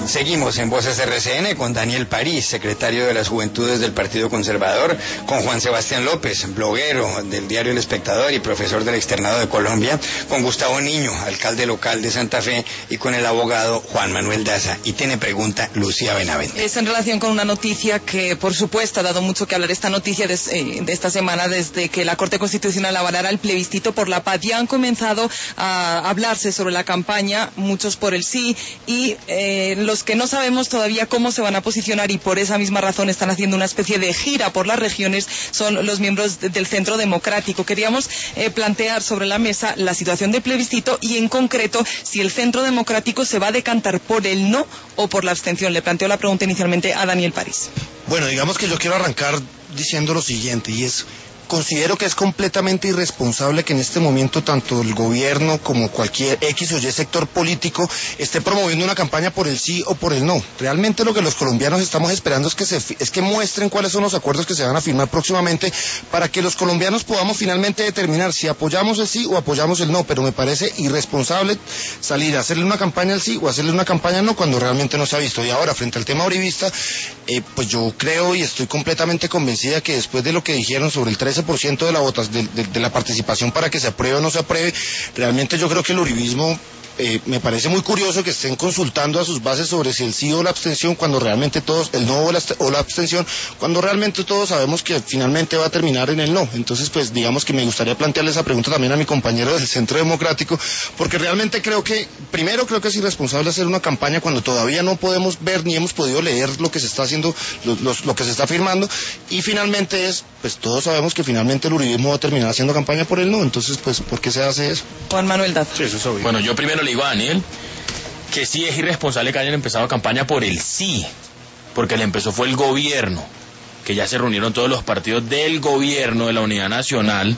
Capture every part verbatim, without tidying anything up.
Seguimos en Voces R C N con Daniel París, secretario de las Juventudes del Partido Conservador, con Juan Sebastián López, bloguero del diario El Espectador y profesor del Externado de Colombia, con Gustavo Niño, alcalde local de Santa Fe, y con el abogado Juan Manuel Daza. Y tiene pregunta Lucía Benavente. Es en relación con una noticia que, por supuesto, ha dado mucho que hablar esta noticia de, eh, de esta semana, desde que la Corte Constitucional avalara el plebiscito por la paz. Ya han comenzado a hablarse sobre la campaña, muchos por el sí, y eh, los que no sabemos todavía cómo se van a posicionar, y por esa misma razón están haciendo una especie de gira por las regiones, son los miembros de, del Centro Democrático. Queríamos eh, plantear sobre la mesa la situación del plebiscito y, en concreto, si el Centro Democrático se va a decantar por el no o por la abstención. Le planteo la pregunta inicialmente a Daniel París. Bueno, digamos que yo quiero arrancar diciendo lo siguiente, y es: considero que es completamente irresponsable que en este momento tanto el gobierno como cualquier X o Y sector político esté promoviendo una campaña por el sí o por el no. Realmente lo que los colombianos estamos esperando es que se es que muestren cuáles son los acuerdos que se van a firmar próximamente, para que los colombianos podamos finalmente determinar si apoyamos el sí o apoyamos el no. Pero me parece irresponsable salir a hacerle una campaña al sí o hacerle una campaña al no cuando realmente no se ha visto. Y ahora, frente al tema uribista, eh, pues yo creo y estoy completamente convencida que después de lo que dijeron sobre el trece por ciento de la votas, de, de, de la participación para que se apruebe o no se apruebe, realmente yo creo que el uribismo, eh, me parece muy curioso que estén consultando a sus bases sobre si el sí o la abstención, cuando realmente todos, el no o la, o la abstención, cuando realmente todos sabemos que finalmente va a terminar en el no. Entonces, pues digamos que me gustaría plantearle esa pregunta también a mi compañero del Centro Democrático, porque realmente creo que, primero creo que es irresponsable hacer una campaña cuando todavía no podemos ver ni hemos podido leer lo que se está haciendo, lo, lo, lo que se está firmando, y finalmente es, pues todos sabemos que finalmente el uribismo va a terminar haciendo campaña por el no. Entonces, pues, ¿por qué se hace eso? Juan Manuel Daza. Sí, eso es obvio. Bueno, yo primero le digo a Daniel que sí es irresponsable que hayan empezado campaña por el sí, porque el empezó fue el gobierno, que ya se reunieron todos los partidos del gobierno de la Unidad Nacional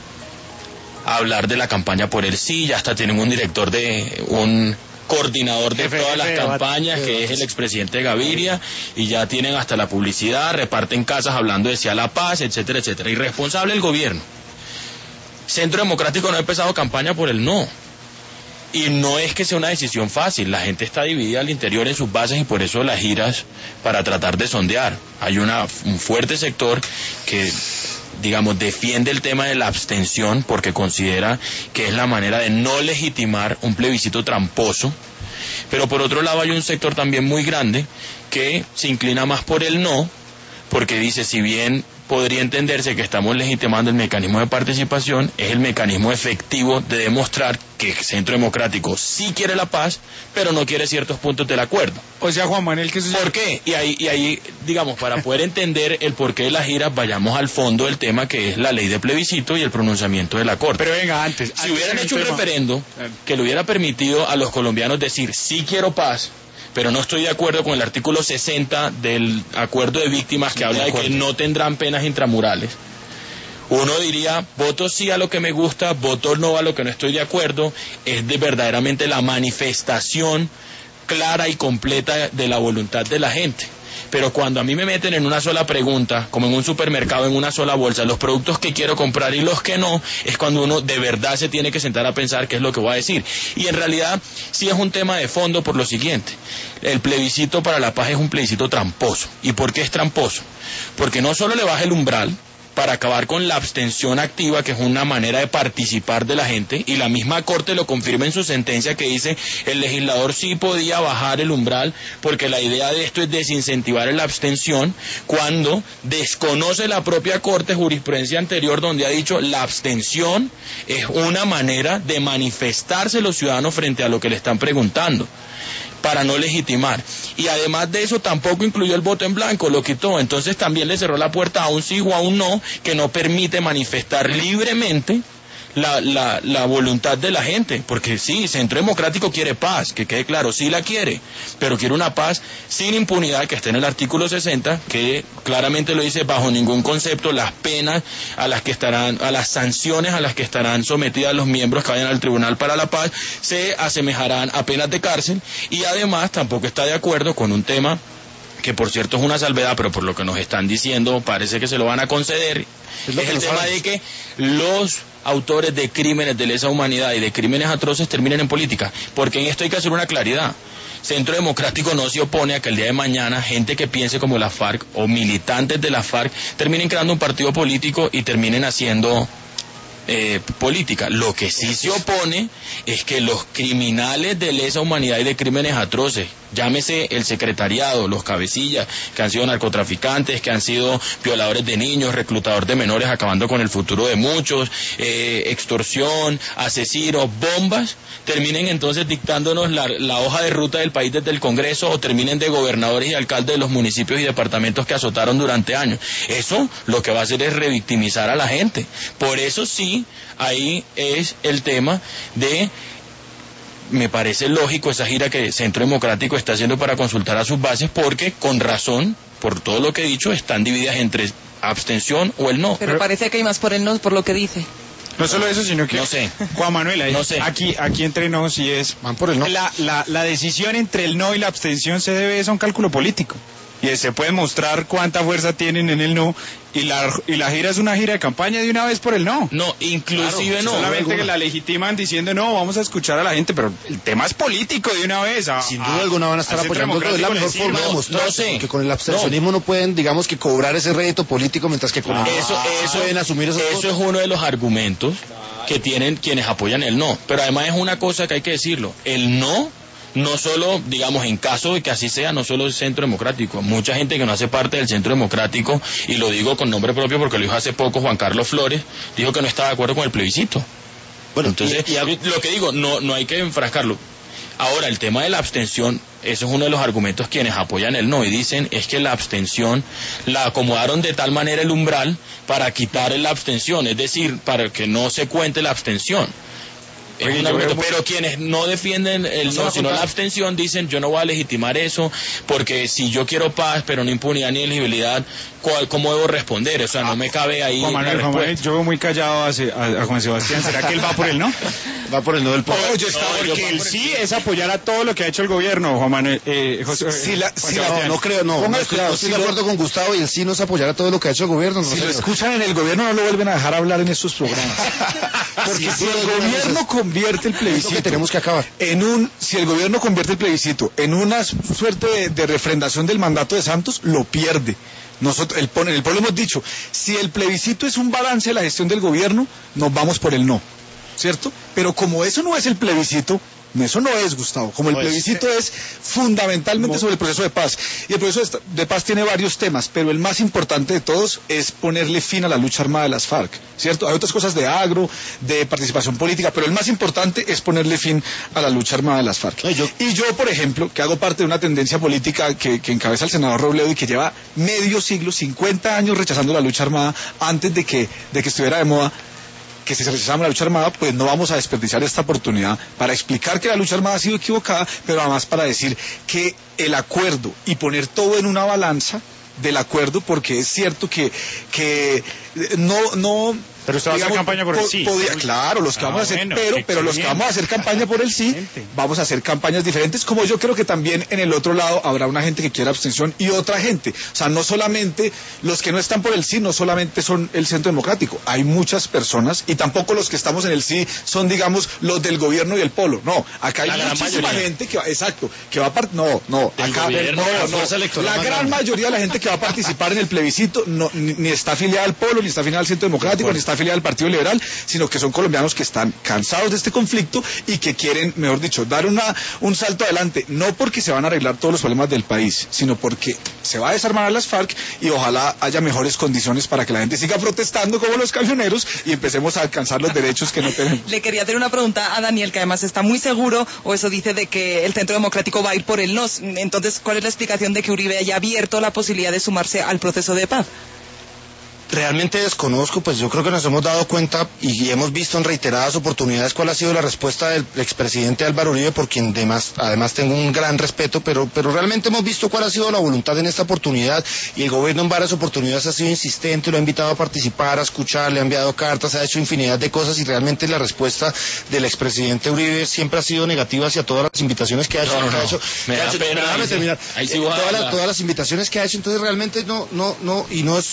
a hablar de la campaña por el sí. Ya hasta tienen un director de un coordinador de todas las campañas, que es el expresidente Gaviria, y ya tienen hasta la publicidad, reparten casas hablando de sí a la paz, etcétera, etcétera. Irresponsable el gobierno. Centro Democrático no ha empezado campaña por el no. Y no es que sea una decisión fácil, la gente está dividida al interior en sus bases, y por eso las giras para tratar de sondear. Hay una, un fuerte sector que, digamos, defiende el tema de la abstención porque considera que es la manera de no legitimar un plebiscito tramposo. Pero por otro lado hay un sector también muy grande que se inclina más por el no, porque dice, si bien podría entenderse que estamos legitimando el mecanismo de participación, es el mecanismo efectivo de demostrar que el Centro Democrático sí quiere la paz, pero no quiere ciertos puntos del acuerdo. O sea, Juan Manuel, que eso... ¿Por qué? Y ahí, y ahí, digamos, para poder entender el porqué de las giras, vayamos al fondo del tema, que es la ley de plebiscito y el pronunciamiento de la Corte. Pero venga, antes... Si antes hubieran hecho un tema. referendo que le hubiera permitido a los colombianos decir, sí quiero paz, pero no estoy de acuerdo con el artículo sesenta del acuerdo de víctimas, que sí, habla de, de que no tendrán penas intramurales, uno diría, voto sí a lo que me gusta, voto no a lo que no estoy de acuerdo. Es de verdaderamente la manifestación clara y completa de la voluntad de la gente. Pero cuando a mí me meten en una sola pregunta, como en un supermercado, en una sola bolsa, los productos que quiero comprar y los que no, es cuando uno de verdad se tiene que sentar a pensar qué es lo que voy a decir. Y en realidad sí es un tema de fondo por lo siguiente: el plebiscito para la paz es un plebiscito tramposo. ¿Y por qué es tramposo? Porque no solo le baja el umbral para acabar con la abstención activa, que es una manera de participar de la gente, y la misma Corte lo confirma en su sentencia, que dice el legislador sí podía bajar el umbral porque la idea de esto es desincentivar la abstención, cuando desconoce la propia Corte jurisprudencia anterior donde ha dicho la abstención es una manera de manifestarse los ciudadanos frente a lo que le están preguntando, para no legitimar. Y además de eso tampoco incluyó el voto en blanco, lo quitó. Entonces también le cerró la puerta a un sí o a un no, que no permite manifestar libremente la, la, la voluntad de la gente. Porque sí, Centro Democrático quiere paz, que quede claro, sí la quiere, pero quiere una paz sin impunidad, que está en el artículo sesenta, que claramente lo dice: bajo ningún concepto las penas a las que estarán, a las sanciones a las que estarán sometidas los miembros que vayan al Tribunal para la Paz se asemejarán a penas de cárcel. Y además tampoco está de acuerdo con un tema que, por cierto, es una salvedad, pero por lo que nos están diciendo parece que se lo van a conceder, es, es el tema de que los autores de crímenes de lesa humanidad y de crímenes atroces terminen en política, porque en esto hay que hacer una claridad. Centro Democrático no se opone a que el día de mañana gente que piense como la FARC o militantes de la FARC terminen creando un partido político y terminen haciendo eh, política. Lo que sí se opone es que los criminales de lesa humanidad y de crímenes atroces, llámese el secretariado, los cabecillas, que han sido narcotraficantes, que han sido violadores de niños, reclutadores de menores, acabando con el futuro de muchos, eh, extorsión, asesinos, bombas, terminen entonces dictándonos la, la hoja de ruta del país desde el Congreso, o terminen de gobernadores y alcaldes de los municipios y departamentos que azotaron durante años. Eso lo que va a hacer es revictimizar a la gente. Por eso sí, ahí es el tema de... Me parece lógico esa gira que Centro Democrático está haciendo para consultar a sus bases, porque con razón, por todo lo que he dicho, están divididas entre abstención o el no. Pero parece que hay más por el no, por lo que dice. No solo eso, sino que... No sé. Juan Manuel, ahí, no sé. aquí, aquí entre nos, y es... Van por el no. La, la, la decisión entre el no y la abstención se debe a un cálculo político. Y se puede mostrar cuánta fuerza tienen en el no, y la, y la gira es una gira de campaña de una vez por el no. No, inclusive Claro, no. solamente que la legitiman diciendo no, vamos a escuchar a la gente, pero el tema es político de una vez. A, Sin duda alguna van a estar apoyando, es la mejor forma de mostrar, no sé. que con el abstencionismo no. no pueden, digamos, que cobrar ese rédito político, mientras que con Ah, el eso, eso, pueden asumir esas eso es uno de los argumentos que tienen quienes apoyan el no. Pero además es una cosa que hay que decirlo, el no, no solo, digamos, en caso de que así sea, no solo el Centro Democrático, mucha gente que no hace parte del Centro Democrático, y lo digo con nombre propio porque lo dijo hace poco Juan Carlos Flores, dijo que no estaba de acuerdo con el plebiscito. Bueno, entonces, y, y, lo que digo, no, no hay que enfrascarlo. Ahora, el tema de la abstención, eso es uno de los argumentos quienes apoyan el no, y dicen es que la abstención la acomodaron de tal manera el umbral para quitar la abstención, es decir, para que no se cuente la abstención. Es un argumento, pero quienes no defienden el no, sino la abstención, dicen yo no voy a legitimar eso, porque si yo quiero paz, pero no impunidad ni elegibilidad, ¿cómo debo responder? O sea, no me cabe ahí Juan Manuel, la Juan Manuel, yo veo muy callado a, a, a Juan Sebastián. ¿Será que él va por el no? Va por el no del pueblo. Oye, está, no, porque el sí es apoyar a todo lo que ha hecho el gobierno, Juan Manuel. Eh, José, si la, Juan si la, no, no creo, no. No, estoy, no estoy de acuerdo con Gustavo, y el sí no es apoyar a todo lo que ha hecho el gobierno. No si sé, lo escuchan en el gobierno, no lo vuelven a dejar hablar en estos programas. Porque si el gobierno convierte el plebiscito, que tenemos que acabar. En un, si el gobierno convierte el plebiscito en una suerte de, de refrendación del mandato de Santos, lo pierde. Nosotros, el, el pueblo hemos dicho, si el plebiscito es un balance de la gestión del gobierno, nos vamos por el no, ¿cierto? Pero como eso no es el plebiscito, eso no es, Gustavo, como el plebiscito es fundamentalmente sobre el proceso de paz, y el proceso de paz tiene varios temas, pero el más importante de todos es ponerle fin a la lucha armada de las FARC, ¿cierto? Hay otras cosas de agro, de participación política, pero el más importante es ponerle fin a la lucha armada de las FARC. Y yo, y yo por ejemplo, que hago parte de una tendencia política que, que encabeza el senador Robledo y que lleva medio siglo, cincuenta años rechazando la lucha armada antes de que, de que estuviera de moda, que si se rechazamos la lucha armada, pues no vamos a desperdiciar esta oportunidad para explicar que la lucha armada ha sido equivocada, pero además para decir que el acuerdo y poner todo en una balanza del acuerdo, porque es cierto que, que no, no, pero usted va a hacer campaña por el sí. Podía, claro, los que ah, vamos a hacer, bueno, pero, pero los que vamos a hacer campaña por el sí, vamos a hacer campañas diferentes, como yo creo que también en el otro lado habrá una gente que quiera abstención y otra gente. O sea, no solamente los que no están por el sí, no solamente son el Centro Democrático, hay muchas personas, y tampoco los que estamos en el sí son, digamos, los del gobierno y el polo. No, acá hay la muchísima gente que va, exacto, que va a part... no, no, acá gobierno, no, no, la gran mayoría de la gente que va a participar en el plebiscito no, ni, ni está afiliada al polo, ni está afiliada al Centro Democrático, ni está afiliada al Partido Liberal, sino que son colombianos que están cansados de este conflicto y que quieren, mejor dicho, dar una, un salto adelante, no porque se van a arreglar todos los problemas del país, sino porque se va a desarmar a las FARC y ojalá haya mejores condiciones para que la gente siga protestando como los camioneros y empecemos a alcanzar los derechos que no tenemos. Le quería hacer una pregunta a Daniel, que además está muy seguro, o eso dice, de que el Centro Democrático va a ir por el no. Entonces, ¿cuál es la explicación de que Uribe haya abierto la posibilidad de sumarse al proceso de paz? Realmente desconozco, pues yo creo que nos hemos dado cuenta y hemos visto en reiteradas oportunidades cuál ha sido la respuesta del expresidente Álvaro Uribe, por quien además, además tengo un gran respeto, pero, pero realmente hemos visto cuál ha sido la voluntad en esta oportunidad, y el gobierno en varias oportunidades ha sido insistente, lo ha invitado a participar, a escuchar, le ha enviado cartas, ha hecho infinidad de cosas, y realmente la respuesta del expresidente Uribe siempre ha sido negativa hacia todas las invitaciones que ha hecho. No, no, que ha no. hecho, Me que da ha hecho pena, déjame ahí terminar. sí, ahí sí Eh, voy a todas, hablar. las, todas las invitaciones que ha hecho, entonces realmente no, no, no, y no es...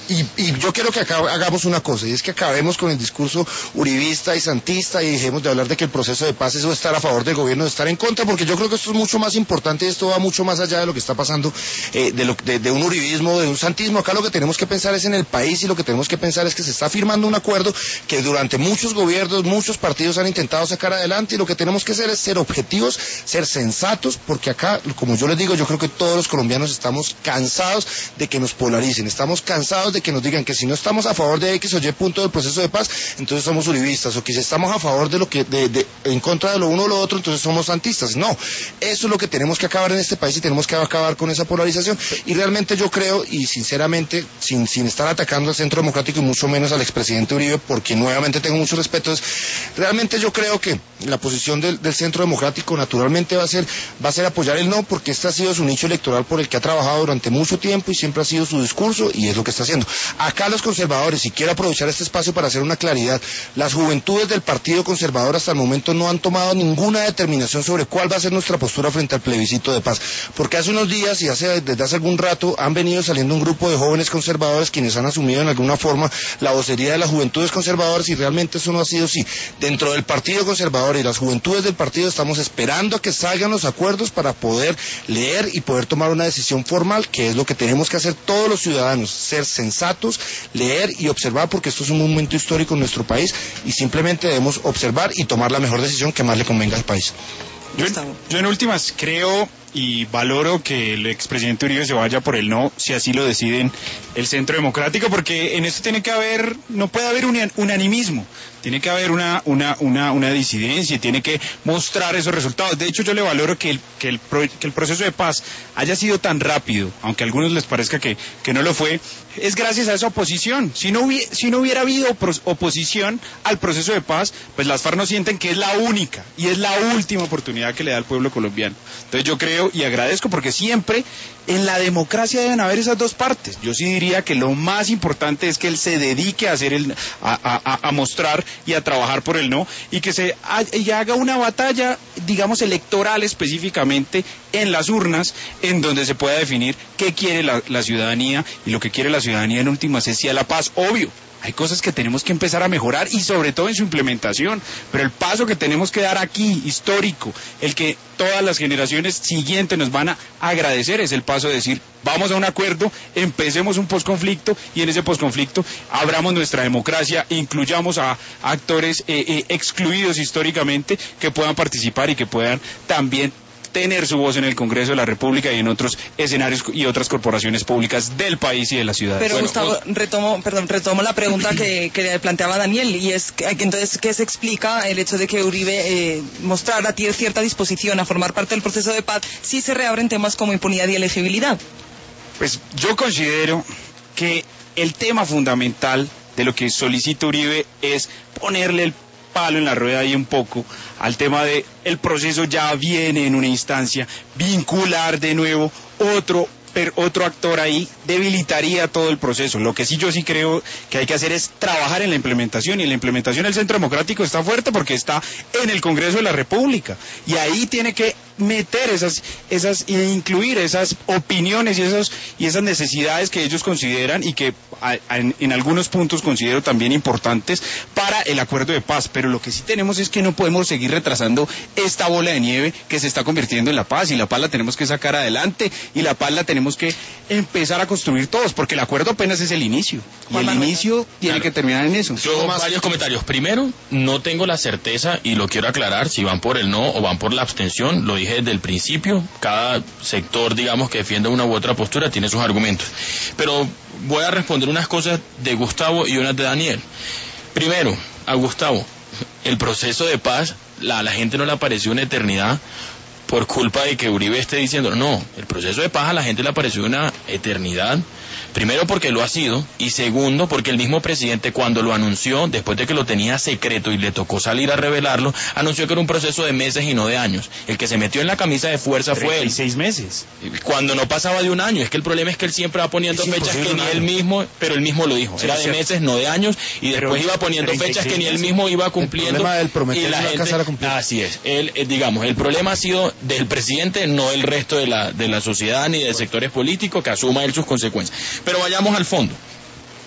Y, y yo quiero que acá hagamos una cosa, y es que acabemos con el discurso uribista y santista y dejemos de hablar de que el proceso de paz es estar a favor del gobierno, de estar en contra, porque yo creo que esto es mucho más importante, esto va mucho más allá de lo que está pasando, eh, de, lo, de, de un uribismo, de un santismo. Acá lo que tenemos que pensar es en el país, y lo que tenemos que pensar es que se está firmando un acuerdo que durante muchos gobiernos, muchos partidos han intentado sacar adelante, y lo que tenemos que hacer es ser objetivos, ser sensatos, porque acá, como yo les digo, yo creo que todos los colombianos estamos cansados de que nos polaricen, estamos cansados de que nos digan que si no estamos a favor de X o Y punto del proceso de paz, entonces somos uribistas, o que si estamos a favor de lo que, de, de, en contra de lo uno o lo otro, entonces somos santistas. No, eso es lo que tenemos que acabar en este país, y tenemos que acabar con esa polarización. Y realmente yo creo, y sinceramente, sin, sin estar atacando al Centro Democrático y mucho menos al expresidente Uribe, porque nuevamente tengo mucho respeto, es, realmente yo creo que la posición del, del Centro Democrático naturalmente va a ser, va a ser apoyar el no, porque este ha sido su nicho electoral por el que ha trabajado durante mucho tiempo y siempre ha sido su discurso, y es lo que está haciendo. Acá los conservadores, y quiero aprovechar este espacio para hacer una claridad, las juventudes del Partido Conservador hasta el momento no han tomado ninguna determinación sobre cuál va a ser nuestra postura frente al plebiscito de paz, porque hace unos días y hace, desde hace algún rato han venido saliendo un grupo de jóvenes conservadores quienes han asumido en alguna forma la vocería de las juventudes conservadoras, y realmente eso no ha sido así. Dentro del Partido Conservador y las juventudes del partido estamos esperando a que salgan los acuerdos para poder leer y poder tomar una decisión formal, que es lo que tenemos que hacer todos los ciudadanos, ser sensatos, leer y observar, porque esto es un momento histórico en nuestro país, y simplemente debemos observar y tomar la mejor decisión que más le convenga al país. Yo, yo en últimas creo y valoro que el expresidente Uribe se vaya por el no, si así lo deciden el Centro Democrático, porque en esto tiene que haber, no puede haber un unanimismo, tiene que haber una, una, una, una disidencia, y tiene que mostrar esos resultados. De hecho, yo le valoro que el, que el, pro, que el proceso de paz haya sido tan rápido, aunque a algunos les parezca que, que no lo fue, es gracias a esa oposición. Si no, hubi, si no hubiera habido oposición al proceso de paz, pues las FARC no sienten que es la única y es la última oportunidad que le da al pueblo colombiano. Entonces yo creo y agradezco, porque siempre en la democracia deben haber esas dos partes. Yo sí diría que lo más importante es que él se dedique a hacer el, a, a, a mostrar y a trabajar por el no, y que se ha, y haga una batalla, digamos, electoral específicamente en las urnas, en donde se pueda definir qué quiere la, la ciudadanía, y lo que quiere la ciudadanía en últimas es sí a la paz, obvio. Hay cosas que tenemos que empezar a mejorar, y sobre todo en su implementación, pero el paso que tenemos que dar aquí, histórico, el que todas las generaciones siguientes nos van a agradecer, es el paso de decir, vamos a un acuerdo, empecemos un posconflicto, y en ese posconflicto abramos nuestra democracia, incluyamos a actores eh, eh, excluidos históricamente, que puedan participar y que puedan también tener su voz en el Congreso de la República y en otros escenarios y otras corporaciones públicas del país y de la ciudad. Pero bueno, Gustavo, retomo, perdón, retomo la pregunta que, que le planteaba Daniel, y es que, entonces, ¿qué se explica el hecho de que Uribe eh, mostrara cierta disposición a formar parte del proceso de paz si se reabren temas como impunidad y elegibilidad? Pues yo considero que el tema fundamental de lo que solicita Uribe es ponerle el palo en la rueda ahí un poco al tema de el proceso ya viene en una instancia, vincular de nuevo otro per, otro actor ahí debilitaría todo el proceso. Lo que sí yo sí creo que hay que hacer es trabajar en la implementación, y en la implementación el Centro Democrático está fuerte porque está en el Congreso de la República, y ahí tiene que meter esas, esas, e incluir esas opiniones y esos, y esas necesidades que ellos consideran, y que a, a, en, en algunos puntos considero también importantes para el acuerdo de paz. Pero lo que sí tenemos es que no podemos seguir retrasando esta bola de nieve que se está convirtiendo en la paz, y la paz la tenemos que sacar adelante, y la paz la tenemos que empezar a construir todos, porque el acuerdo apenas es el inicio, y el inicio tiene que terminar en eso. Yo varios comentarios. Primero, no tengo la certeza, y lo quiero aclarar, si van por el no o van por la abstención. Lo dije desde el principio, cada sector, digamos, que defienda una u otra postura tiene sus argumentos. Pero voy a responder unas cosas de Gustavo y unas de Daniel. Primero, a Gustavo, el proceso de paz, la, a la gente no le pareció una eternidad por culpa de que Uribe esté diciendo, no, el proceso de paz a la gente le pareció una eternidad. Primero porque lo ha sido, y segundo porque el mismo presidente, cuando lo anunció, después de que lo tenía secreto y le tocó salir a revelarlo, anunció que era un proceso de meses y no de años. El que se metió en la camisa de fuerza fue él. seis meses. Cuando no pasaba de un año. Es que el problema es que él siempre va poniendo es fechas que ni él mismo, pero él mismo lo dijo. Sí, era de cierto. meses, no de años, y después pero, iba poniendo fechas que ni él mismo iba cumpliendo. El problema del prometer y la gente, gente, a cumplir. Así es. Él, eh, digamos, el problema ha sido del presidente, no el resto de la, de la sociedad ni de sectores políticos, que asuma él sus consecuencias. Pero vayamos al fondo.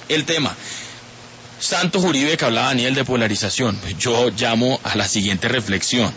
el tema. Santos Uribe, que hablaba Daniel de polarización, yo llamo a la siguiente reflexión.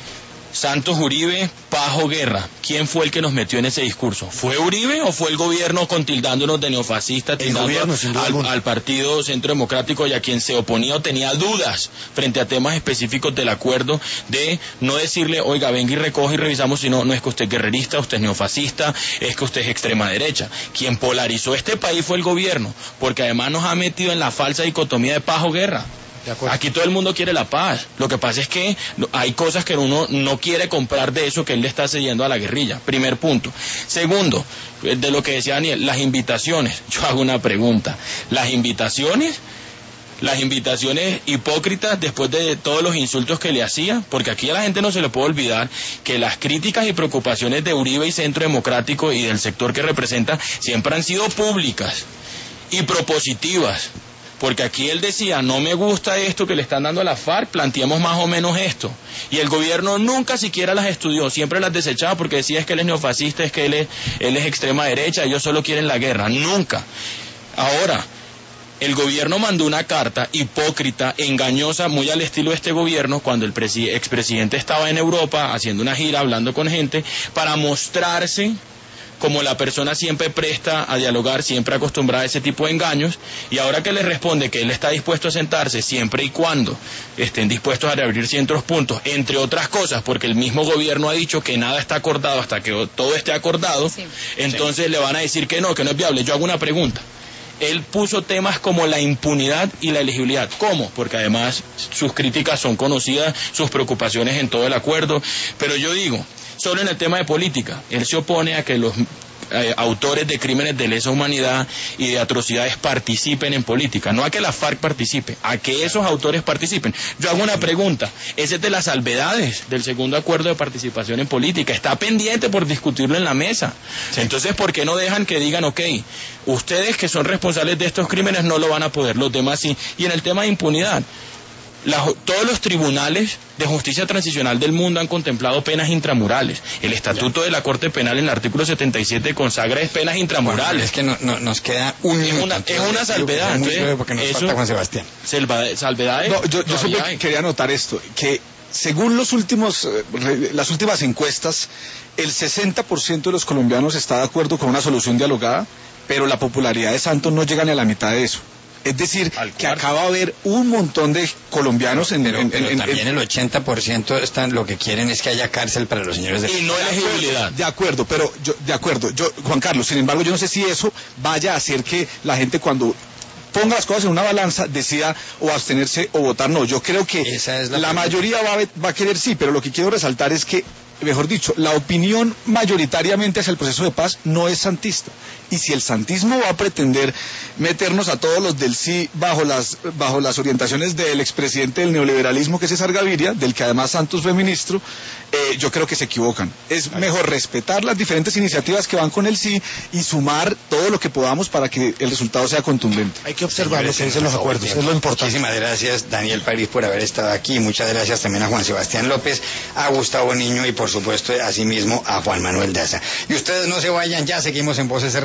Santos Uribe, paz o guerra. ¿Quién fue el que nos metió en ese discurso? ¿Fue Uribe o fue el gobierno contildándonos de neofascistas, tildando al, al Partido Centro Democrático y a quien se oponía o tenía dudas frente a temas específicos del acuerdo, de no decirle, oiga, venga y recoge y revisamos, sino, no es que usted es guerrerista, usted es neofascista, es que usted es extrema derecha? Quien polarizó este país fue el gobierno, porque además nos ha metido en la falsa dicotomía de paz o guerra. Aquí todo el mundo quiere la paz. Lo que pasa es que hay cosas que uno no quiere comprar de eso que él le está cediendo a la guerrilla. Primer punto. Segundo, de lo que decía Daniel, las invitaciones. Yo hago una pregunta. Las invitaciones, las invitaciones hipócritas después de todos los insultos que le hacía, porque aquí a la gente no se le puede olvidar que las críticas y preocupaciones de Uribe y Centro Democrático y del sector que representa siempre han sido públicas y propositivas. Porque aquí él decía, no me gusta esto que le están dando a la FARC, planteemos más o menos esto. Y el gobierno nunca siquiera las estudió, siempre las desechaba porque decía es que él es neofascista, es que él es, él es extrema derecha, ellos solo quieren la guerra. Nunca. Ahora, el gobierno mandó una carta hipócrita, engañosa, muy al estilo de este gobierno, cuando el expresidente estaba en Europa haciendo una gira, hablando con gente, para mostrarse como la persona siempre presta a dialogar, siempre acostumbrada a ese tipo de engaños, y ahora que le responde que él está dispuesto a sentarse siempre y cuando estén dispuestos a reabrir ciertos puntos, entre otras cosas, porque el mismo gobierno ha dicho que nada está acordado hasta que todo esté acordado, sí. entonces sí. le van a decir que no, que no es viable. Yo hago una pregunta. Él puso temas como la impunidad y la elegibilidad. ¿Cómo? Porque además sus críticas son conocidas, sus preocupaciones en todo el acuerdo, pero yo digo, solo en el tema de política, él se opone a que los eh, autores de crímenes de lesa humanidad y de atrocidades participen en política, no a que la FARC participe, a que esos autores participen. Yo hago una pregunta, ese es de las salvedades del segundo acuerdo de participación en política, está pendiente por discutirlo en la mesa. Sí. Entonces, ¿por qué no dejan que digan, ok, ustedes que son responsables de estos crímenes no lo van a poder, los demás sí? Y en el tema de impunidad, La, todos los tribunales de justicia transicional del mundo han contemplado penas intramurales. El estatuto ya. de la Corte Penal en el artículo setenta y siete consagra es penas intramurales. Bueno, es que no, no, nos queda un es una, es una salvedad. Entonces, porque nos eso, falta Juan Sebastián. Salvedades. No, yo yo solo hay. quería anotar esto, que según los últimos, las últimas encuestas, el sesenta por ciento de los colombianos está de acuerdo con una solución dialogada, pero la popularidad de Santos no llega ni a la mitad de eso. Es decir, que acaba de haber un montón de colombianos en... Pero, en, pero en, también en, el ochenta por ciento están, lo que quieren es que haya cárcel para los señores de... Y no elegibilidad. De acuerdo, pero yo, de acuerdo, yo, Juan Carlos, sin embargo, yo no sé si eso vaya a hacer que la gente cuando ponga las cosas en una balanza decida o abstenerse o votar no. Yo creo que Esa es la, la mayoría va a, va a querer sí, pero lo que quiero resaltar es que, mejor dicho, la opinión mayoritariamente hacia el proceso de paz no es santista. Y si el santismo va a pretender meternos a todos los del sí bajo las bajo las orientaciones del expresidente del neoliberalismo, que es César Gaviria, del que además Santos fue ministro, eh, yo creo que se equivocan. Es mejor respetar las diferentes iniciativas que van con el sí y sumar todo lo que podamos para que el resultado sea contundente. Hay que observar lo que dicen los acuerdos, es lo importante. Muchísimas gracias, Daniel París, por haber estado aquí. Muchas gracias también a Juan Sebastián López, a Gustavo Niño y por supuesto asimismo a Juan Manuel Daza. Y ustedes no se vayan, ya seguimos en Voces